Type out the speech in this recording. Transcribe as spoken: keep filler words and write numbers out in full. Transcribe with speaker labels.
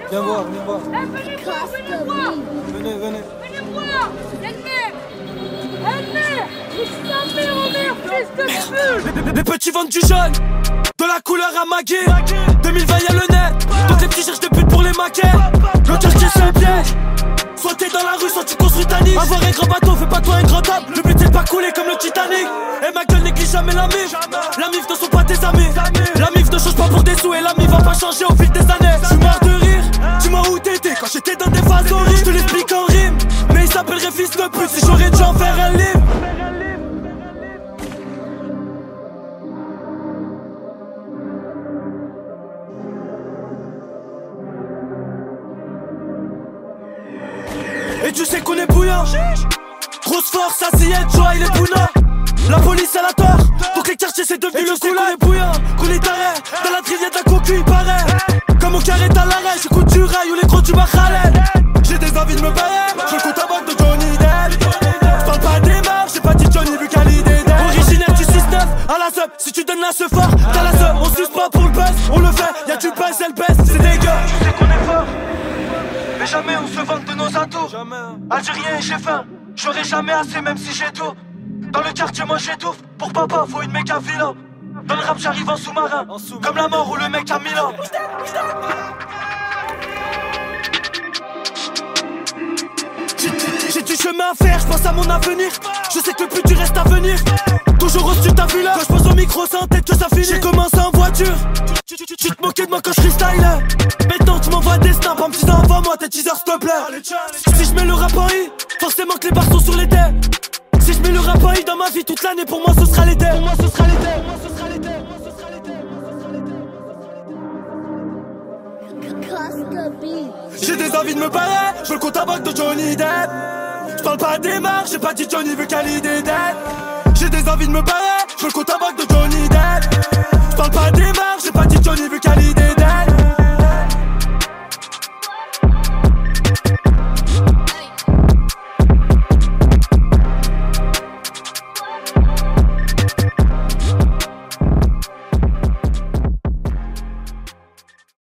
Speaker 1: Viens voir, viens voir.
Speaker 2: Eh, venez voir, venez voir.
Speaker 1: Venez, venez.
Speaker 2: Venez voir. Ennemi. Ennemi. Fils de mère, oh merde, fils de pute.
Speaker 3: Les, les petits vendent du jaune, de la couleur à Maggie. deux mille vingt y'a le net, donc les petits cherchent des putes pour les maquer. Le quartier c'est un piège. Soit t'es dans la rue, soit tu construis ta niche. Avoir un grand bateau, fais pas toi un grand homme. Le but c'est de pas couler comme le Titanic. Et ma gueule néglige jamais la mif. La mif ne sont pas tes amis. La mif ne change pas pour des sous. Et la mif va pas changer au fil des années. J'suis mort de rire, dis-moi où t'étais quand j'étais dans des phases horribles. J'te l'explique en rime, mais il s'appellerait fils de pute. Si j'aurais dû en faire un livre. Et tu sais qu'on est bouillant. Grosse force, assiette, joie, il est bouna. La police elle a tort, donc les quartiers c'est devenu le coup. Qu'on est bouillant, qu'on est taré. Dans la trille y'a de la cocu, il paraît. Comme au carré t'as l'arrêt, j'écoute du rail ou les gros du Khaled. J'ai des envies de me barrer, je compte à banque de Johnny Depp. J'parle pas des marques, j'ai pas dit Johnny vu qu'Ali Depp. Originaire du six neuf, à la sub, si tu donnes la ce fort, t'as la sub. On suce pas pour le buzz, on le fait, y'a du buzz, elle baisse, c'est dégueu.
Speaker 4: Tu sais qu'on est fort, mais jamais on se vante de nos atouts. Algérien et j'ai faim, j'aurai jamais assez même si j'ai tout. Dans le quartier moi j'étouffe, pour papa faut une méga villa. Dans le rap j'arrive en sous-marin, comme la mort ou le mec à Milan.
Speaker 3: J'ai du chemin à faire, je pense à mon avenir. Je sais que le plus dur reste à venir. Toujours au-dessus, t'as vu là. Quand je pose au micro, c'est en tête que ça finit. J'ai commencé en voiture. Tu, tu, tu, tu te moquais de moi quand je freestyle. Maintenant tu m'envoies des snaps en me disant envoie-moi tes teasers s'il te plaît. Si je mets le rap en i, forcément que les barres sont sur les têtes. Si je mets le rap en i dans ma vie toute l'année, pour moi ce sera l'été. Pour moi ce sera l'été. Pour moi ce sera l'été. Pour moi ce sera l'été. J'ai des envies de me barrer, je veux le compte à banque de Johnny Depp. J'parle pas des marques, j'ai pas dit Johnny vu qu'Ali Depp. J'ai des envies de me barrer, je veux le compte à banque de Johnny Depp.